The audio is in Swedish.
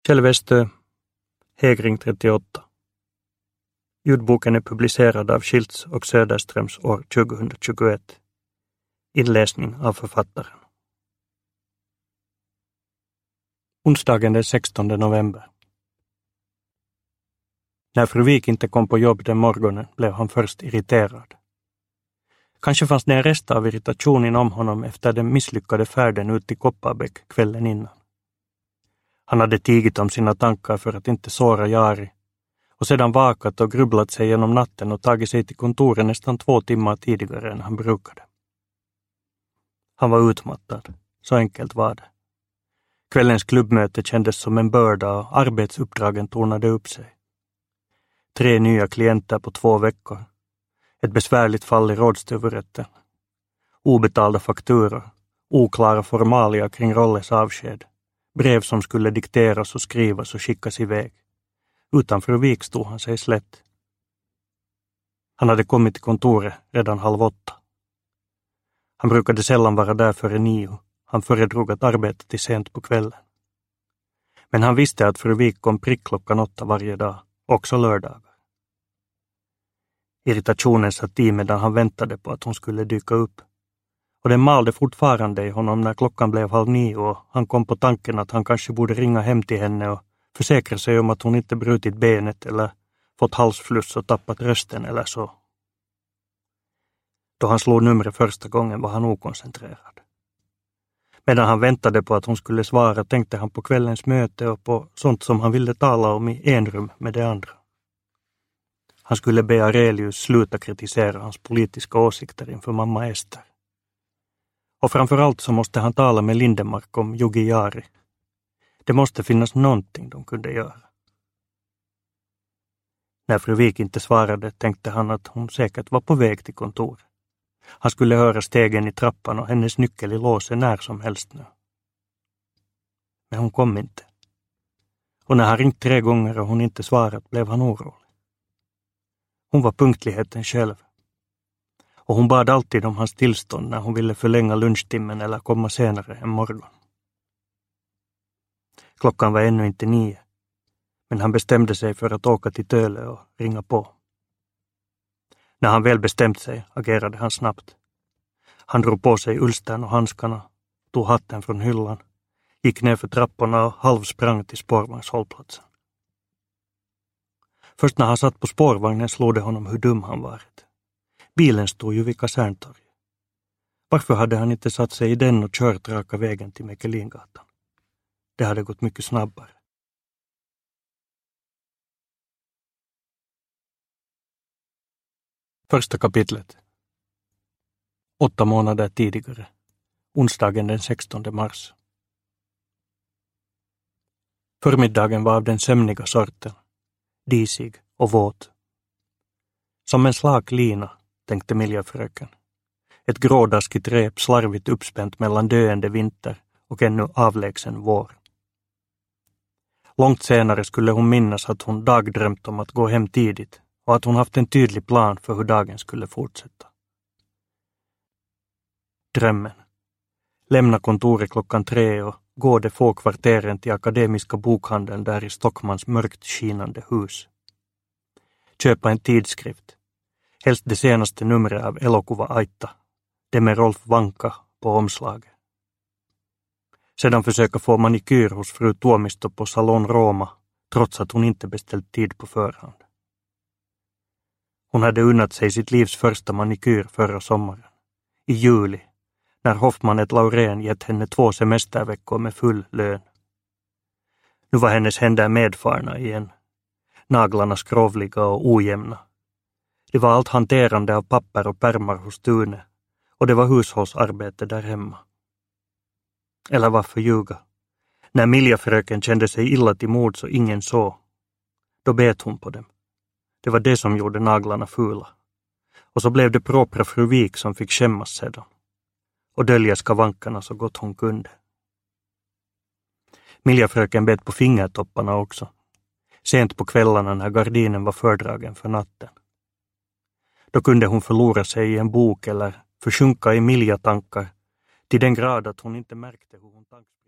Kjell Westö, Hägring 38. Ljudboken är publicerad av Schiltz och Söderströms år 2021. Inläsning av författaren. Onsdagen den 16 november. När fru Wik inte kom på jobb den morgonen blev han först irriterad. Kanske fanns det en rest av irritation inom honom efter den misslyckade färden ut till Kopparbeck kvällen innan. Han hade tigit om sina tankar för att inte såra Jari och sedan vakat och grubblat sig genom natten och tagit sig till kontoret nästan 2 timmar tidigare än han brukade. Han var utmattad, så enkelt var det. Kvällens klubbmöte kändes som en börda och arbetsuppdragen tornade upp sig. 3 nya klienter på 2 veckor. Ett besvärligt fall i rådstuvrätten. Obetalda fakturor. Oklara formalia kring Rolles avsked. Brev som skulle dikteras och skrivas och skickas iväg. Utanför Vik stod han sig slätt. Han hade kommit till kontoret redan 7:30. Han brukade sällan vara där före 9. Han föredrog att arbeta till sent på kvällen. Men han visste att fru Wik kom prick klockan 8 varje dag, också lördagar. Irritationen satt i medan han väntade på att hon skulle dyka upp. Och den malde fortfarande i honom när klockan blev 8:30 och han kom på tanken att han kanske borde ringa hem till henne och försäkra sig om att hon inte brutit benet eller fått halsfluss och tappat rösten eller så. Då han slog numret första gången var han okoncentrerad. Medan han väntade på att hon skulle svara tänkte han på kvällens möte och på sånt som han ville tala om i enrum med de andra. Han skulle be Aurelius sluta kritisera hans politiska åsikter inför mamma Ester. Och framförallt så måste han tala med Lindemark om Jugi Jari. Det måste finnas någonting de kunde göra. När fru Wik inte svarade tänkte han att hon säkert var på väg till kontoret. Han skulle höra stegen i trappan och hennes nyckel i låset när som helst nu. Men hon kom inte. Och när han ringt 3 gånger och hon inte svarat blev han orolig. Hon var punktligheten själv. Och hon bad alltid om hans tillstånd när hon ville förlänga lunchtimmen eller komma senare en morgon. Klockan var ännu inte 9. Men han bestämde sig för att åka till Töle och ringa på. När han väl bestämt sig agerade han snabbt. Han drog på sig ulstern och handskarna, tog hatten från hyllan, gick ner för trapporna och halvsprang till spårvagnshållplatsen. Först när han satt på spårvagnen slog det honom hur dum han varit. Bilen stod ju vid Kaserntorget. Varför hade han inte satt sig i den och kört raka vägen till Mäkelingatan? Det hade gått mycket snabbare. Första kapitlet. 8 månader tidigare. Onsdagen den 16 mars. Förmiddagen var av den sömniga sorten. Disig och våt. Som en slak lina, tänkte Miljafröken. Ett grådaskigt rep slarvigt uppspänt mellan döende vinter och ännu avlägsen vår. Långt senare skulle hon minnas att hon dagdrömt om att gå hem tidigt och att hon haft en tydlig plan för hur dagen skulle fortsätta. Drömmen. Lämna kontoret klockan 3 och gå de få kvarteren till Akademiska bokhandeln där i Stockmans mörkt skinande hus. Köpa en tidskrift. Helst det senaste numret av Elokuva Aitta. Det med Rolf Vanka på omslaget. Sedan försöka få manikyr hos fru Tuomisto på Salon Roma, trots att hon inte beställt tid på förhand. Hon hade unnat sig sitt livs första manikyr förra sommaren. I juli, när Hoffmanet Laurén gett henne 2 semesterveckor med full lön. Nu var hennes händer medfarna igen. Naglarna skrovliga och ojämna. Det var allt hanterande av papper och pärmar hos Tune, och det var hushållsarbete där hemma. Eller varför ljuga? När Miljafröken kände sig illa till mod så ingen såg. Då bet hon på dem. Det var det som gjorde naglarna fula. Och så blev det propra fru Wik som fick skämmas sedan. Och dölja skavankarna så gott hon kunde. Miljafröken bet på fingertopparna också. Sent på kvällarna när gardinen var fördragen för natten. Då kunde hon förlora sig i en bok eller försjunka i miljatankar till den grad att hon inte märkte hur hon